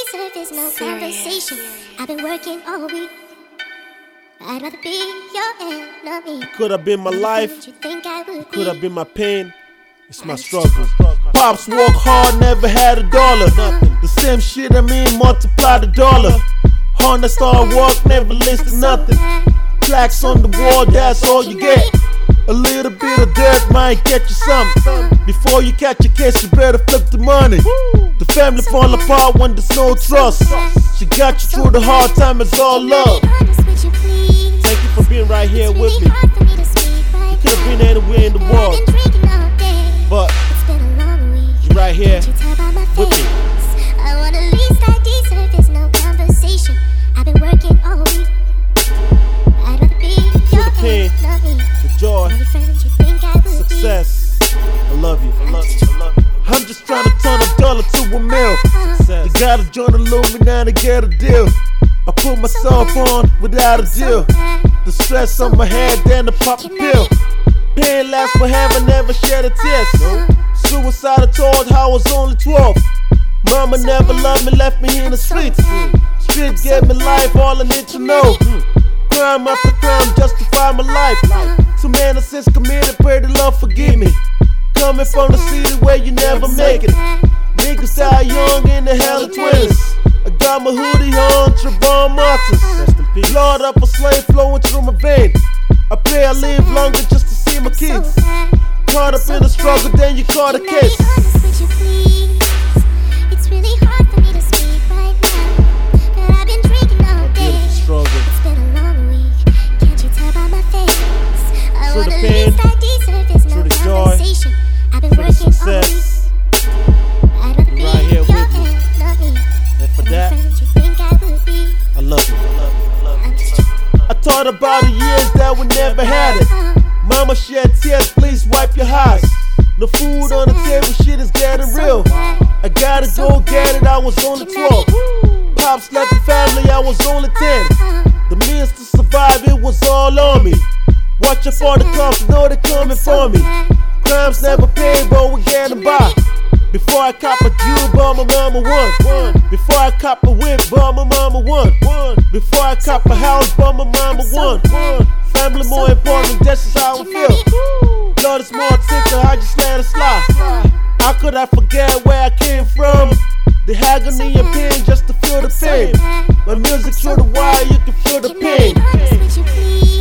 deserve is no conversation. I've been working all week. I'd rather be your enemy. Could have been my life, You think I would could have be? been my pain. It's my struggle. Pops work hard, never had $1. The same shit, multiply the dollar. Honda Star work, never listed nothing. Plaques on the wall, that's all you get. A little bit of dirt might get you something. Before you catch a case, you better flip the money. The family fall apart when there's no trust. She got you through the hard time, it's all love. Thank you for being right here with me. You could have been anywhere in the world, but you're right here with me. I want the least I deserve is no conversation. I've been working all week. I'd rather be your pain, enemy. the joy, success. I love you. I'm just trying to turn $1 to a meal. You gotta join the Illuminati to get a deal. I put myself on without a deal. The stress on my head, then I pop a pill. Pain lasts forever, never shed a tear. Suicidal told how I was only 12. Mama never loved me, left me in the streets. Streets gave me life, all I need to know. Crime after crime, justify my life. Too many sins committed, pray the Lord forgive me. Coming from the city where you never make it. Niggas die young in the hell of twins. I got my hoodie on, Trayvon Martin. Lord up a slave flowing through my vein. I pray I live longer just to see my kids. Caught up in the struggle, then you caught a case. It's really hard for me to speak right now, but I've been drinking all day. It's been a long week, can't you tell by my face? I want the least I deserve is no conversation. I've been working all week. I'd rather be your enemy. And for that, I love you. I thought about the years that we never had it. Mama shed tears, please wipe your eyes. No food on the table, shit is getting real. I gotta go get it, I was only 12. Pops left the family, I was only 10. The means to survive, it was all on me. Watch out for the cops, know they're coming for me. Crimes never paid, but we getting by. Before I cop a Jew, but my mama won. Before I cop a whip, but my mama won. Before I cop a house, but my mama won. Family more important, that's just how I feel. Lord is more thicker, I just let it slide. How could I forget where I came from? The agony and pain just to feel the pain. My music through the wire, you can feel the pain.